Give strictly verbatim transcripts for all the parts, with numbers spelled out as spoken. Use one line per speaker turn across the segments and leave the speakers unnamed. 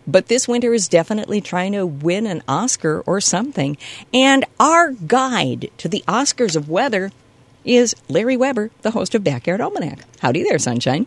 but this winter is definitely trying to win an Oscar or something. And our guide to the Oscars of weather is Larry Weber, the host of Backyard Almanac. Howdy there, Sunshine.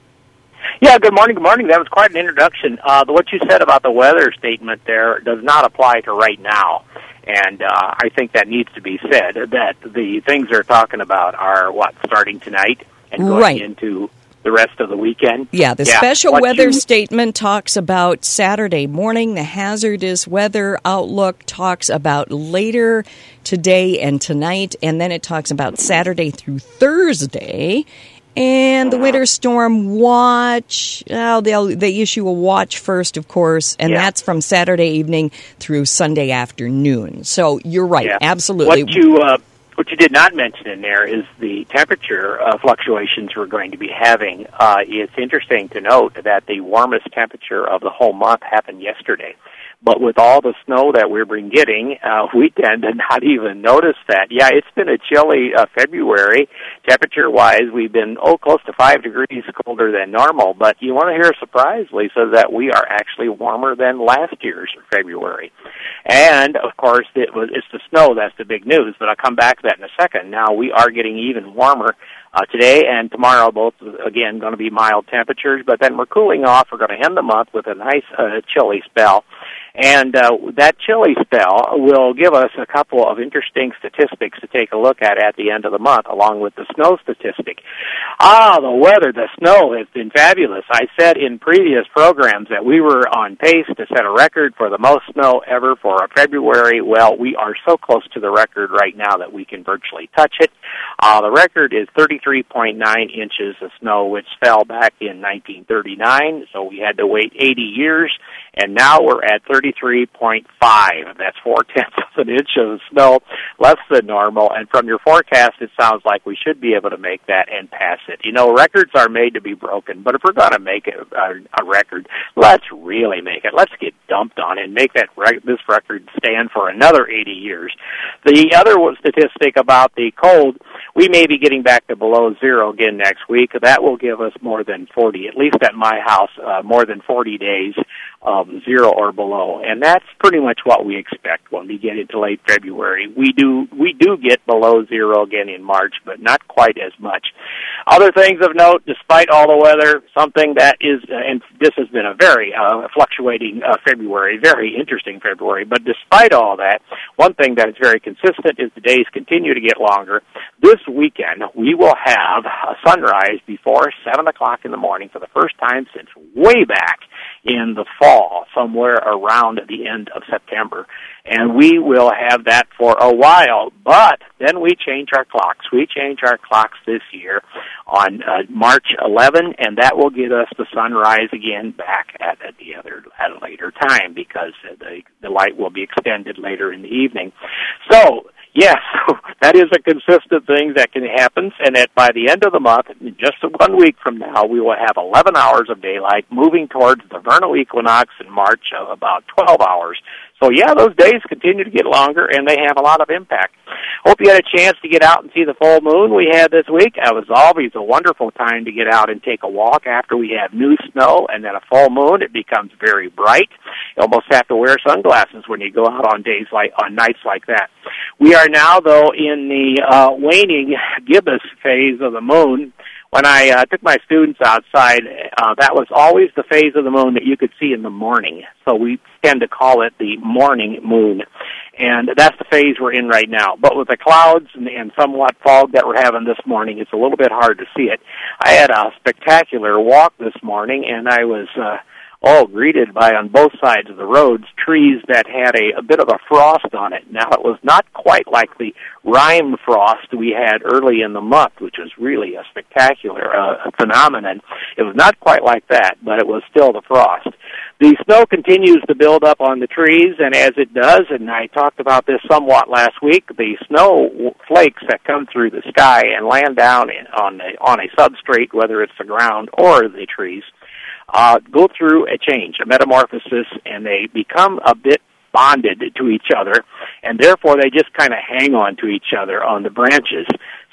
Yeah, good morning, good morning. That was quite an introduction. Uh, what you said about the weather statement there does not apply to right now. And uh, I think that needs to be said, that the things they're talking about are, what, starting tonight and going
right.
into the rest of the weekend?
Yeah, the
yeah,
special weather
you...
statement talks about Saturday morning. The hazardous weather outlook talks about later today and tonight. And then it talks about Saturday through Thursday. And the winter storm watch, oh, they'll, they issue a watch first, of course, and
yeah.
that's from Saturday evening through Sunday afternoon. So you're right,
yeah.
absolutely.
What you uh, what you did not mention in there is the temperature uh, fluctuations we're going to be having. Uh, it's interesting to note that the warmest temperature of the whole month happened yesterday. But with all the snow that we've been getting, uh, we tend to not even notice that. Yeah, it's been a chilly uh, February. Temperature-wise, we've been, oh, close to five degrees colder than normal. But you want to hear a surprise, Lisa, that we are actually warmer than last year's February. And, of course, it was, it's the snow that's the big news, but I'll come back to that in a second. Now, we are getting even warmer Uh, today and tomorrow, both, again, going to be mild temperatures, but then we're cooling off. We're going to end the month with a nice uh, chilly spell. And uh, that chilly spell will give us a couple of interesting statistics to take a look at at the end of the month, along with the snow statistic. Ah, the weather, the snow has been fabulous. I said in previous programs that we were on pace to set a record for the most snow ever for a February. Well, we are so close to the record right now that we can virtually touch it. Uh, the record is thirty-three point nine inches of snow, which fell back in nineteen thirty-nine, so we had to wait eighty years, and now we're at thirty-three point five. That's four-tenths of an inch of snow, less than normal, and from your forecast, it sounds like we should be able to make that and pass it. You know, records are made to be broken, but if we're going to make it a, a record, let's really make it. Let's get dumped on it and make that rec- this record stand for another eighty years. The other statistic about the cold, we may be getting back to below zero again next week. That will give us more than forty, at least at my house, uh, more than forty days of zero or below. And that's pretty much what we expect when we get into late February. We do we do get below zero again in March, but not quite as much. Other things of note, despite all the weather, something that is, uh, and this has been a very uh, fluctuating uh, February, very interesting February, but despite all that, one thing that is very consistent is the days continue to get longer. This weekend, we will have a sunrise before seven o'clock in the morning for the first time since way back in the fall, somewhere around the end of September. And we will have that for a while, but then we change our clocks. We change our clocks this year on uh, March eleventh, and that will get us the sunrise again back at, at the other at a later time because uh, the, the light will be extended later in the evening. So, yes, that is a consistent thing that can happen, and that by the end of the month, just one week from now, we will have eleven hours of daylight moving towards the vernal equinox in March of about twelve hours. So, yeah, those days continue to get longer, and they have a lot of impact. Hope you had a chance to get out and see the full moon we had this week. It was always a wonderful time to get out and take a walk after we have new snow and then a full moon. It becomes very bright. You almost have to wear sunglasses when you go out on days like on nights like that. We are now, though, in the uh, waning gibbous phase of the moon. When I uh, took my students outside, uh, that was always the phase of the moon that you could see in the morning. So we tend to call it the morning moon. And that's the phase we're in right now. But with the clouds and, and somewhat fog that we're having this morning, it's a little bit hard to see it. I had a spectacular walk this morning, and I was uh, all greeted by, on both sides of the roads, trees that had a, a bit of a frost on it. Now, it was not quite like the rime frost we had early in the month, which was really a spectacular uh, phenomenon. It was not quite like that, but it was still the frost. The snow continues to build up on the trees, and as it does, and I talked about this somewhat last week, the snow flakes that come through the sky and land down on a, on a substrate, whether it's the ground or the trees, uh, go through a change, a metamorphosis, and they become a bit bonded to each other, and therefore they just kind of hang on to each other on the branches.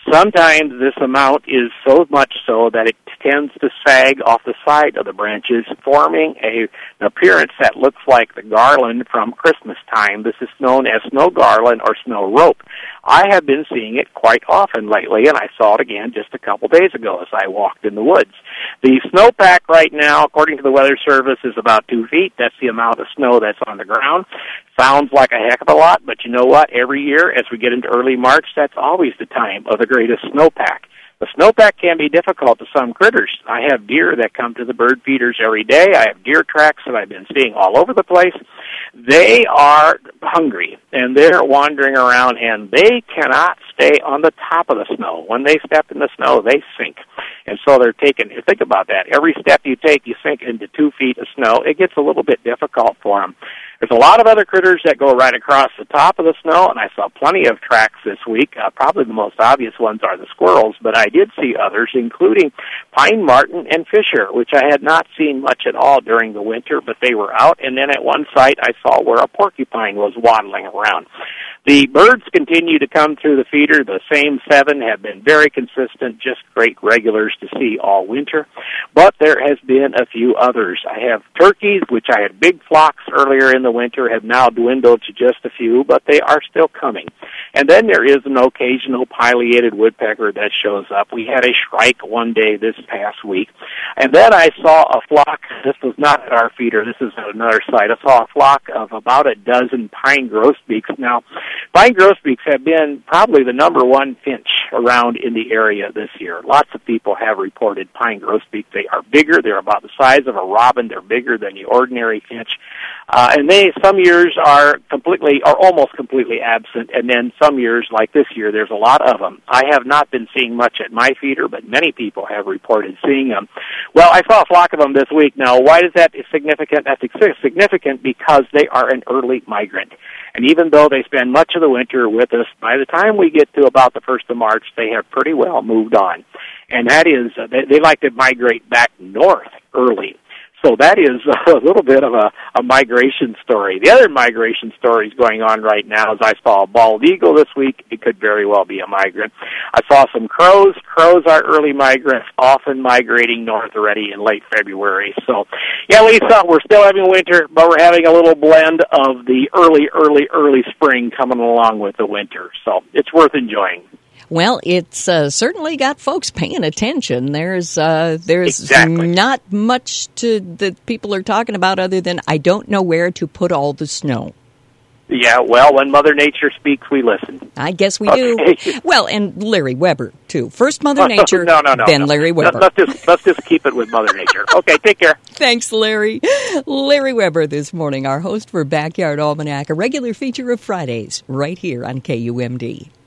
Sometimes this amount is so much so that it tends to sag off the side of the branches, forming a, an appearance that looks like the garland from Christmas time. This is known as snow garland or snow rope. I have been seeing it quite often lately, and I saw it again just a couple days ago as I walked in the woods. The snowpack right now, according to the Weather Service, is about two feet. That's the amount of snow that's on the ground. Sounds like a heck of a lot, but you know what? Every year, as we get into early March, that's always the time of the greatest snowpack. The snowpack can be difficult to some critters. I have deer that come to the bird feeders every day. I have deer tracks that I've been seeing all over the place. They are hungry, and they're wandering around, and they cannot stay on the top of the snow. When they step in the snow, they sink. And so they're taking, think about that. Every step you take, you sink into two feet of snow. It gets a little bit difficult for them. There's a lot of other critters that go right across the top of the snow, and I saw plenty of tracks this week. Uh, probably the most obvious ones are the squirrels, but I did see others, including pine marten and fisher, which I had not seen much at all during the winter, but they were out. And then at one site, I saw where a porcupine was waddling around. The birds continue to come through the feeder. The same seven have been very consistent, just great regulars to see all winter. But there has been a few others. I have turkeys, which I had big flocks earlier in the winter, have now dwindled to just a few, but they are still coming. And then there is an occasional pileated woodpecker that shows up. We had a shrike one day this past week. And then I saw a flock. This was not at our feeder. This is at another site. I saw a flock of about a dozen pine grosbeaks. Now, pine grosbeaks have been probably the number one finch around in the area this year. Lots of people have reported pine grosbeak. They are bigger. They're about the size of a robin. They're bigger than the ordinary finch. Uh, and they, some years are completely, or almost completely absent, and then some years, like this year, there's a lot of them. I have not been seeing much at my feeder, but many people have reported seeing them. Well, I saw a flock of them this week. Now, why is that significant? That's significant because they are an early migrant. And even though they spend much of the winter with us, by the time we get to about the first of March, they have pretty well moved on. And that is, uh, they, they like to migrate back north early. So that is a little bit of a, a migration story. The other migration stories going on right now is I saw a bald eagle this week. It could very well be a migrant. I saw some crows. Crows are early migrants, often migrating north already in late February. So, yeah, Lisa, we're still having winter, but we're having a little blend of the early, early, early spring coming along with the winter. So it's worth enjoying.
Well, it's uh, certainly got folks paying attention. There's uh, there's
exactly.
not much to that people are talking about other than I don't know where to put all the snow.
Yeah, well, when Mother Nature speaks, we listen.
I guess we
okay.
do. Well, and Larry Weber, too. First Mother Nature,
no, no, no,
then
no.
Larry Weber.
Let's just, let's just keep it with Mother Nature. Okay, take care.
Thanks, Larry. Larry Weber this morning, our host for Backyard Almanac, a regular feature of Fridays right here on K U M D.